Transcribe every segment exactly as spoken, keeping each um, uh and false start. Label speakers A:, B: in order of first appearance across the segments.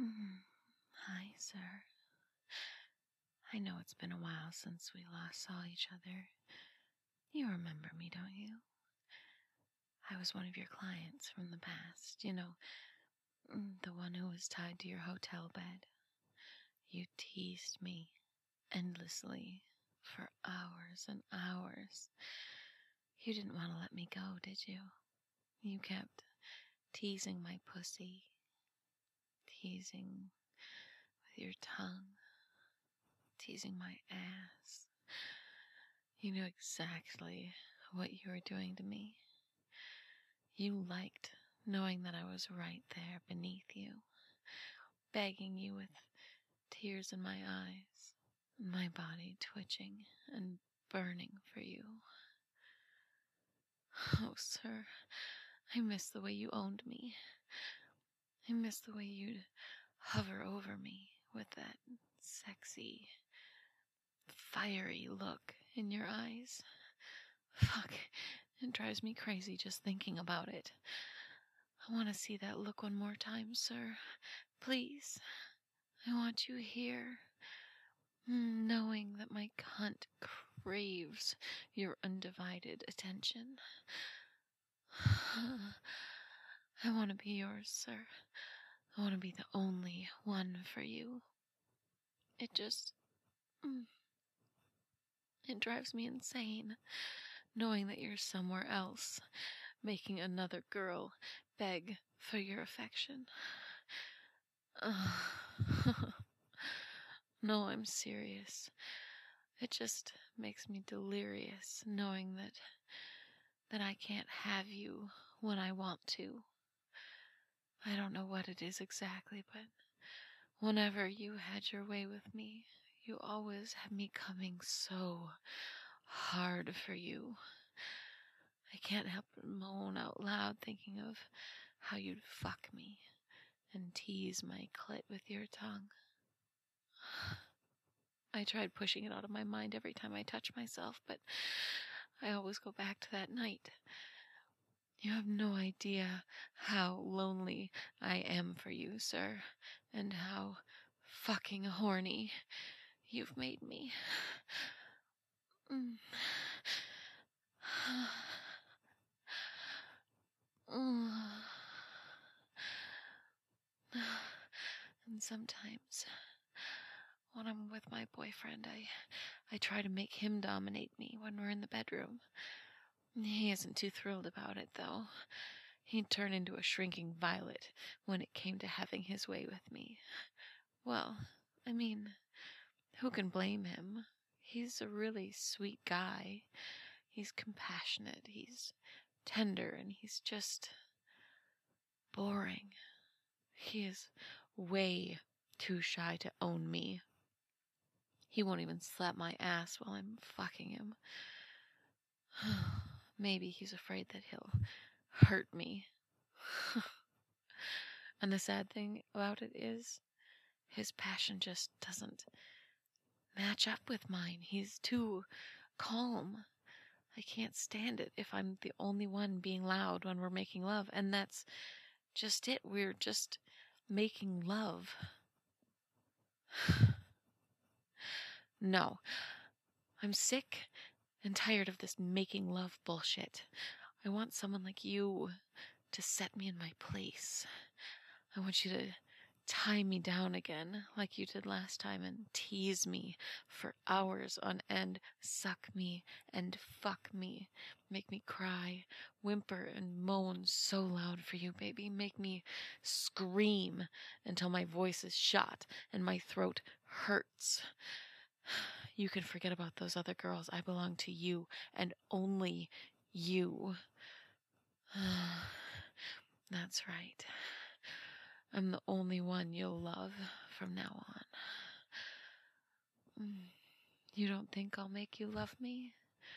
A: Mm. Hi, sir. I know it's been a while since we last saw each other. You remember me, don't you? I was one of your clients from the past, you know, mm, the one who was tied to your hotel bed. You teased me endlessly for hours and hours. You didn't want to let me go, did you? You kept teasing my pussy, teasing with your tongue, teasing my ass. You knew exactly what you were doing to me. You liked knowing that I was right there beneath you, begging you with tears in my eyes, my body twitching and burning for you. Oh, sir, I miss the way you owned me. I miss the way you'd hover over me with that sexy, fiery look in your eyes. Fuck, it drives me crazy just thinking about it. I want to see that look one more time, sir. Please. I want you here, knowing that my cunt craves your undivided attention. I want to be yours, sir. I want to be the only one for you. It just... It drives me insane, knowing that you're somewhere else, making another girl beg for your affection. Uh, no, I'm serious. It just makes me delirious knowing that that I can't have you when I want to. I don't know what it is exactly, but whenever you had your way with me, you always had me coming so hard for you. I can't help but moan out loud thinking of how you'd fuck me and tease my clit with your tongue. I tried pushing it out of my mind every time I touch myself, but I always go back to that night. You have no idea how lonely I am for you, sir, and how fucking horny you've made me. Mm. And sometimes, when I'm with my boyfriend, I, I try to make him dominate me when we're in the bedroom. He isn't too thrilled about it, though. He'd turn into a shrinking violet when it came to having his way with me. Well, I mean, who can blame him? He's a really sweet guy. He's compassionate, he's tender, and he's just boring. He is way too shy to own me. He won't even slap my ass while I'm fucking him. Maybe he's afraid that he'll hurt me. And the sad thing about it is, his passion just doesn't match up with mine. He's too calm. I can't stand it if I'm the only one being loud when we're making love. And that's just it. We're just making love. No. I'm sick and tired of this making love bullshit. I want someone like you to set me in my place. I want you to tie me down again like you did last time and tease me for hours on end, suck me and fuck me, make me cry, whimper and moan so loud for you, baby, make me scream until my voice is shot and my throat hurts. You can forget about those other girls. I belong to you and only you. That's right. I'm the only one you'll love from now on. You don't think I'll make you love me?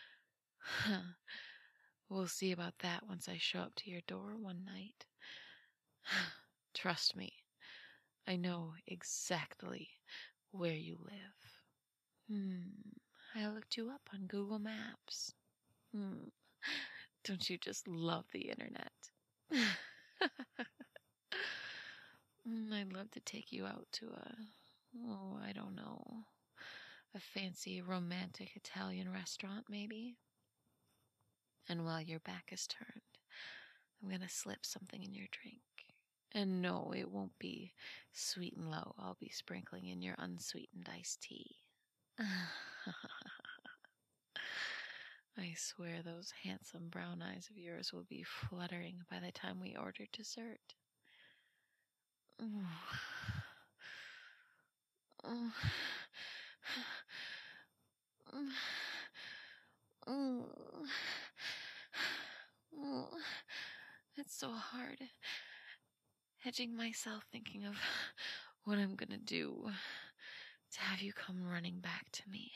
A: We'll see about that once I show up to your door one night. Trust me, I know exactly where you live. Hmm, I looked you up on Google Maps. Hmm, don't you just love the internet? Mm, I'd love to take you out to a, oh, I don't know, a fancy romantic Italian restaurant, maybe. And while your back is turned, I'm gonna slip something in your drink. And no, it won't be sweet and low. I'll be sprinkling in your unsweetened iced tea. I swear those handsome brown eyes of yours will be fluttering by the time we order dessert. Ooh. Ooh. Ooh. Ooh. It's so hard. Hedging myself thinking of what I'm gonna do to have you come running back to me.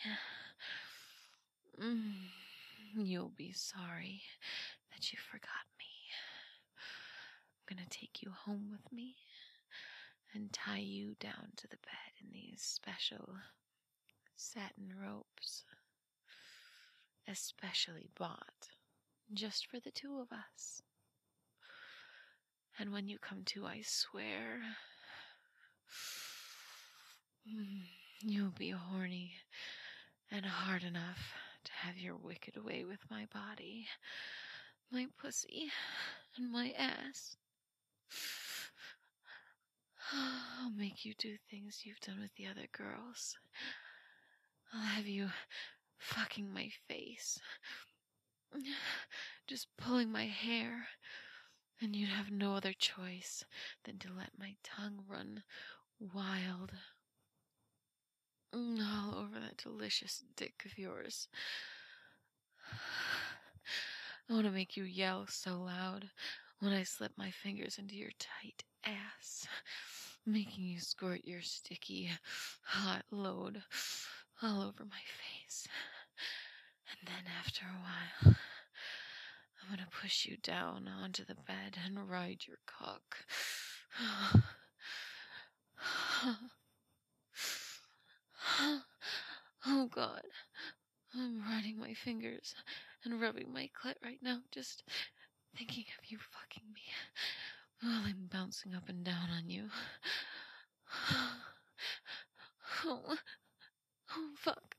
A: Mm. You'll be sorry that you forgot me. I'm gonna take you home with me and tie you down to the bed in these special satin ropes, especially bought just for the two of us. And when you come to, I swear, you'll be horny and hard enough to have your wicked way with my body, my pussy, and my ass. I'll make you do things you've done with the other girls. I'll have you fucking my face, just pulling my hair, and you'd have no other choice than to let my tongue run wild all over that delicious dick of yours. I want to make you yell so loud when I slip my fingers into your tight ass, making you squirt your sticky, hot load all over my face. And then after a while, I'm gonna push you down onto the bed and ride your cock. Oh God, I'm riding my fingers and rubbing my clit right now, just thinking of you fucking me while I'm bouncing up and down on you. Oh, oh fuck.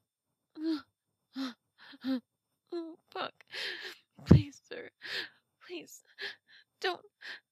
A: Oh, fuck. Please, sir. Please, don't.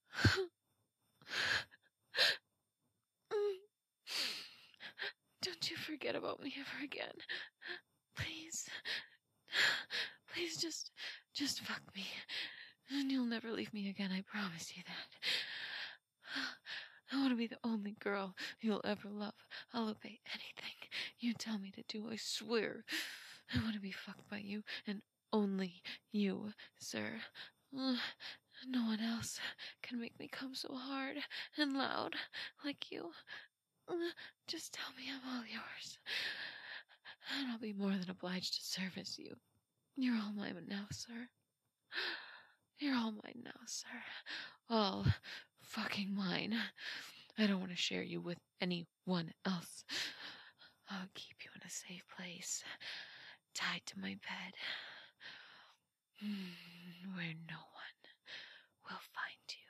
A: Don't you forget about me ever again. Please. Please just, just fuck me. And you'll never leave me again, I promise you that. I want to be the only girl you'll ever love. I'll obey anything you tell me to do, I swear. I want to be fucked by you, and only you, sir. No one else can make me come so hard and loud like you. Just tell me I'm all yours, and I'll be more than obliged to service you. You're all mine now, sir. You're all mine now, sir. All fucking mine. I don't want to share you with anyone else. I'll keep you in a safe place, tied to my bed, where no one will find you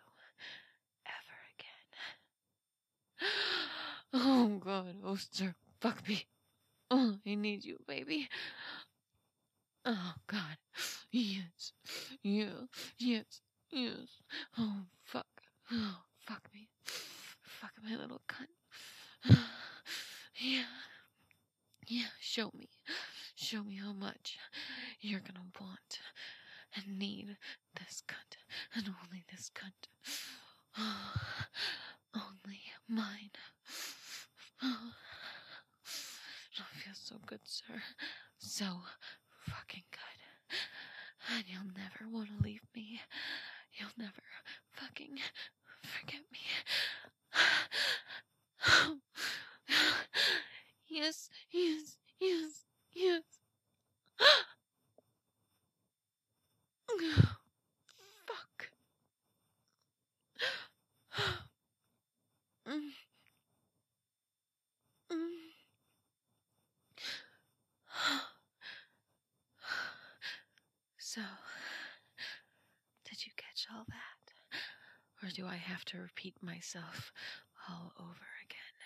A: ever again. Oh God, oh sir, fuck me. Oh, I need you, baby. Oh God, yes, yeah, yes, yes. Oh fuck, oh fuck me, fuck my little cunt. Yeah, yeah. Show me, show me how much you're gonna want and need this cunt, and only this cunt. Oh, only mine. Oh, it feels so good, sir. So fucking good. And you'll never want to leave me. You'll never fucking forget me. Yes, yes, yes, yes. Fuck. Mm. Mm. So, did you catch all that? Or do I have to repeat myself all over again.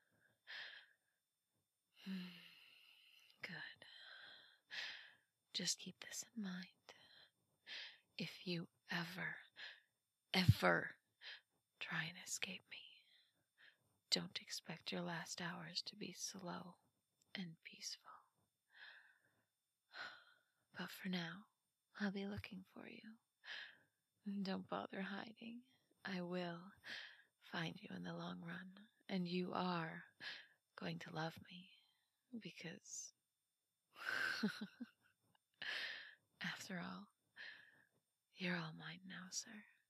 A: Good. Just keep this in mind. If you ever, ever try and escape me, don't expect your last hours to be slow and peaceful. But for now, I'll be looking for you. Don't bother hiding. I will find you in the long run, and you are going to love me, because after all, you're all mine now, sir.